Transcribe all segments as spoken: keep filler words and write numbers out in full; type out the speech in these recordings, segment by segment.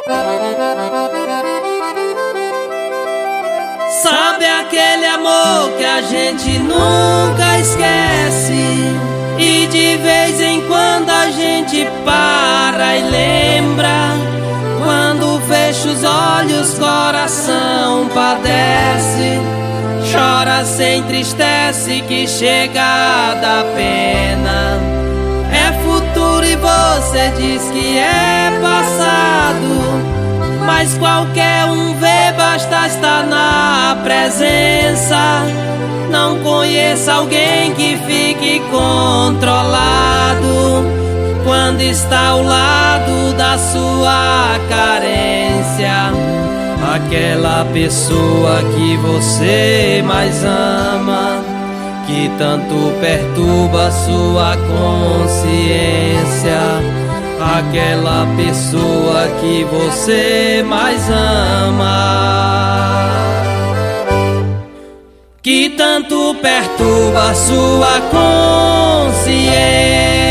Sabe aquele amor que a gente nunca esquece, e de vez em quando a gente para e lembra. Quando fecha os olhos, coração padece, chora, se entristece, que chega da pena. É futuro e você diz que é passado, mas qualquer um vê, basta estar na presença. Não conheço alguém que fique controlado quando está ao lado da sua carência. Aquela pessoa que você mais ama, que tanto perturba sua consciência. Aquela pessoa que você mais ama, que tanto perturba sua consciência.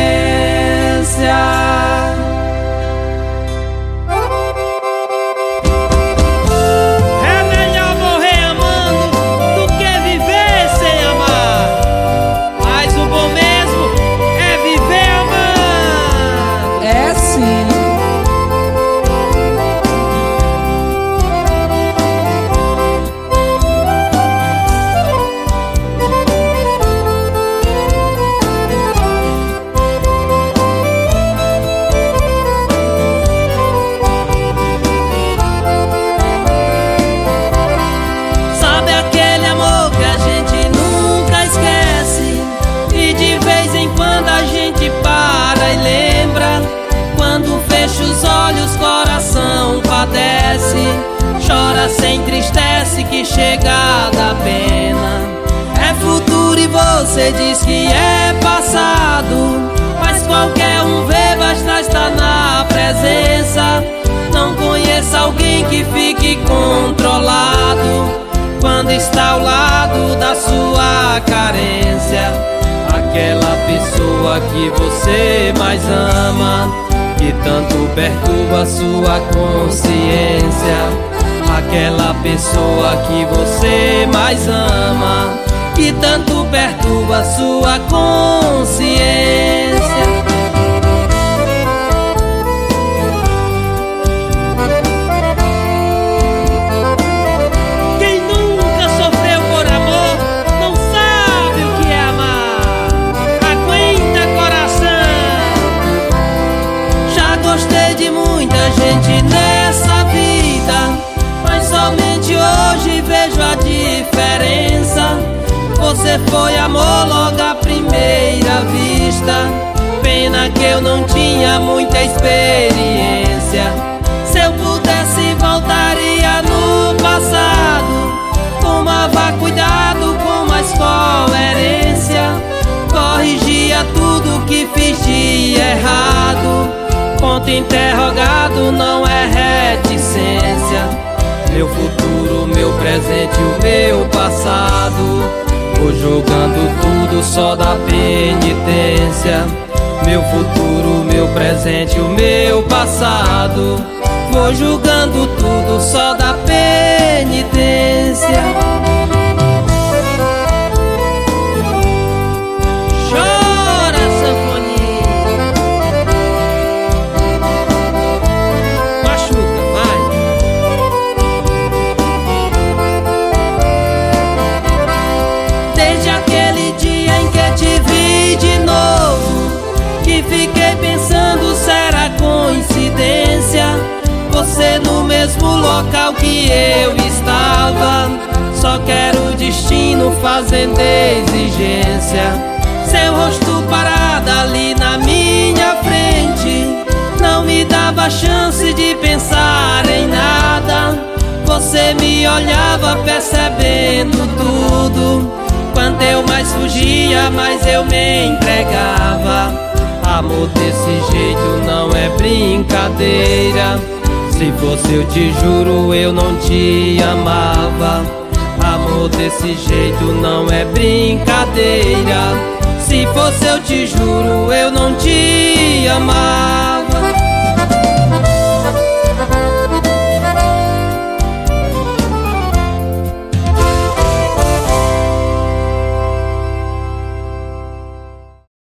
Chora, se entristece, que chega da pena. É futuro e você diz que é passado, mas qualquer um vê, basta estar na presença. Não conheço alguém que fique controlado quando está ao lado da sua carência. Aquela pessoa que você mais ama, que tanto perturba sua consciência. Aquela pessoa que você mais ama, que tanto perturba sua consciência. Quem nunca sofreu por amor não sabe o que é amar. Aguenta, coração. Já gostei de muita gente nessa vida, mas somente hoje vejo a diferença. Você foi amor logo à primeira vista. Pena que eu não tinha muita experiência. Se eu pudesse, voltaria no passado. Tomava cuidado com mais coerência. Corrigia tudo que fiz de errado. Ponto interrogado, não é reticência. Meu futuro, meu presente, o meu passado, vou jogando tudo só da penitência. Meu futuro, meu presente, o meu passado, vou julgando tudo só da penitência. Chora, sanfoninha. Machuca, vai. Desde aquele dia em que te vi de novo, que fiquei pensando, será coincidência? Você no mesmo local que eu estava. Só quero o destino fazendo exigência. Seu rosto parado ali na minha frente não me dava chance de pensar em nada. Você me olhava percebendo tudo. Quanto eu mais fugia, mais eu me entregava. Amor desse jeito não é brincadeira. Se fosse eu te juro, eu não te amava. Amor desse jeito não é brincadeira. Se fosse eu te juro, eu não te amava.